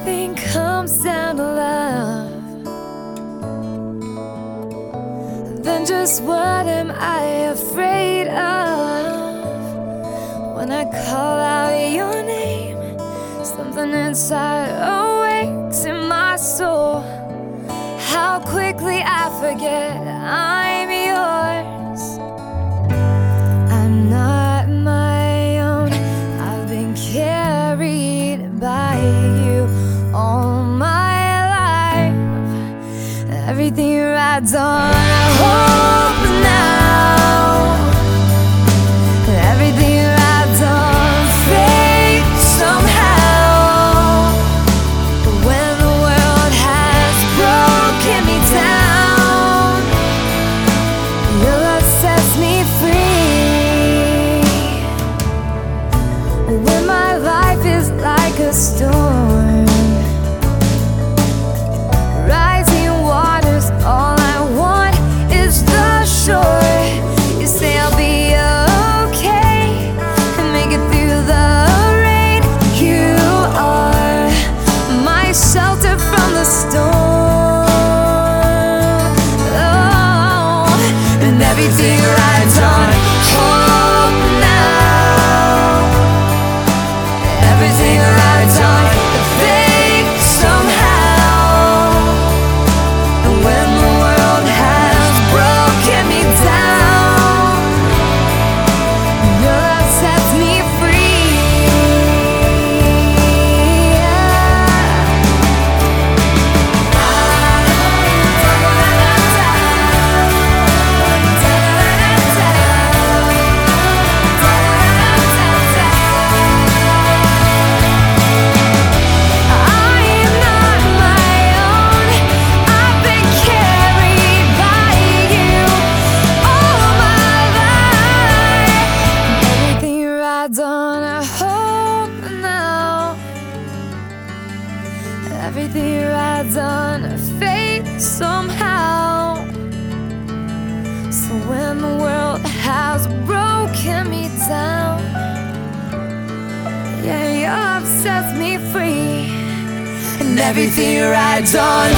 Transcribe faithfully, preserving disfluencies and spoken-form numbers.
everything comes down to love, then just what am I afraid of? When I call out your name, something inside awakes in my soul. How quickly I forget I'm yours. I'm not my own, I've been carried by you all my life. Everything rides on hope now. Everything rides on faith somehow. When the world has broken me down, your love sets me free. When my life is like a storm, rising waters, all I want is the shore. You say I'll be okay and make it through the rain. You are my shelter from the storm. Oh, and everything rides on hope now. Everything rides on faith somehow. And when the world has broken me down, your love sets me free. I am not my own, I've been carried by you all my life. Everything rides on a hope now. Everything rides on a faith somehow. So when the world has broken me down, yeah, your love sets me free. And everything rides on